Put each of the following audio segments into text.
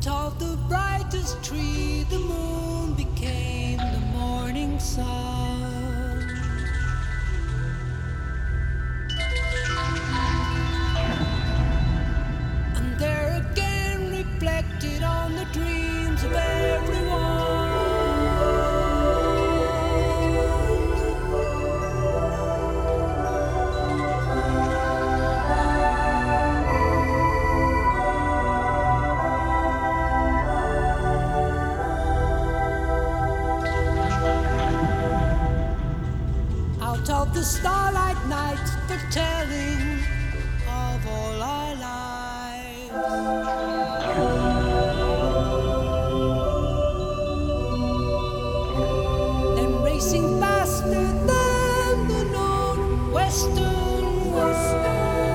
of the brightest tree, the moon became the morning sun. And there again reflected on the dreams of everyone. Out of the starlight night, the telling of all our lives. Then racing faster than the northwestern world.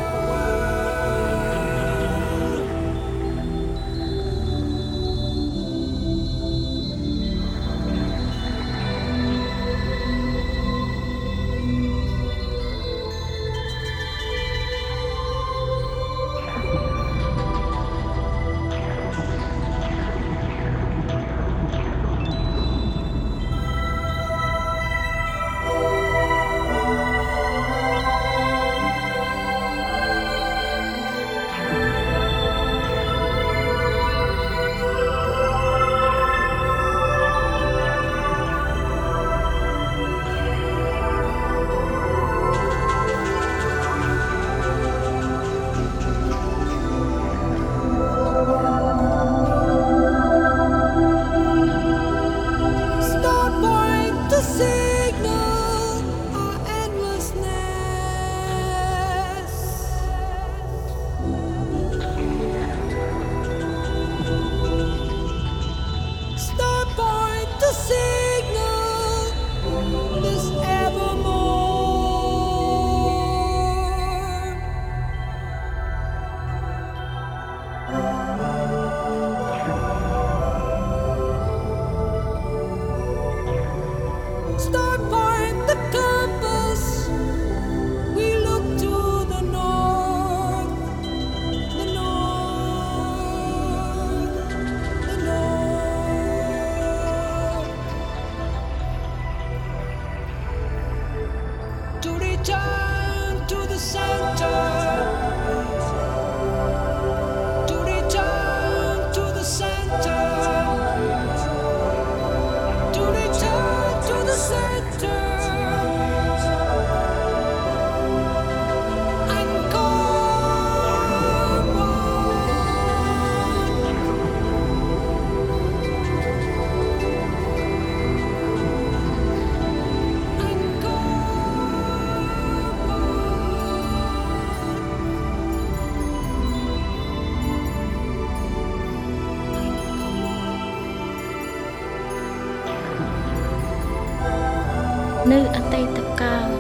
Nơi ở Tây Tập Cao,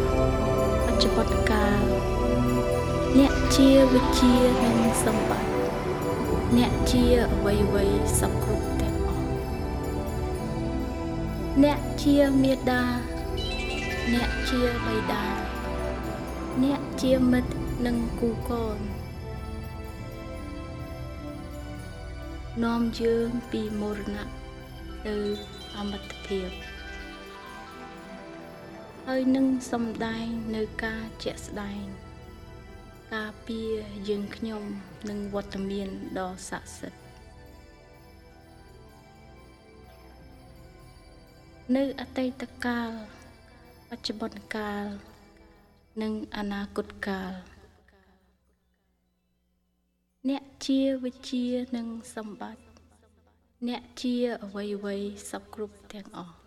ở Chợ Bọt Cao, nẹ chia với chia nên sông bạc, nẹ chia vây sọc rụt tẹp nẹ chia miệt đa, nẹ chia bay đa, nẹ chia mít nâng cù con, nom dương pi mô nạ từ amat thiệp. Hơi nâng sông đai nơi ca trẻ đai ca bia dương nhom nâng vọt miền đo xạ sật nơi ở Tây Tắc Cao, Pachbon Cao nâng Anakut Cao nẹ chia với chia nâng sông bát nẹ chia ở vây sọc group thang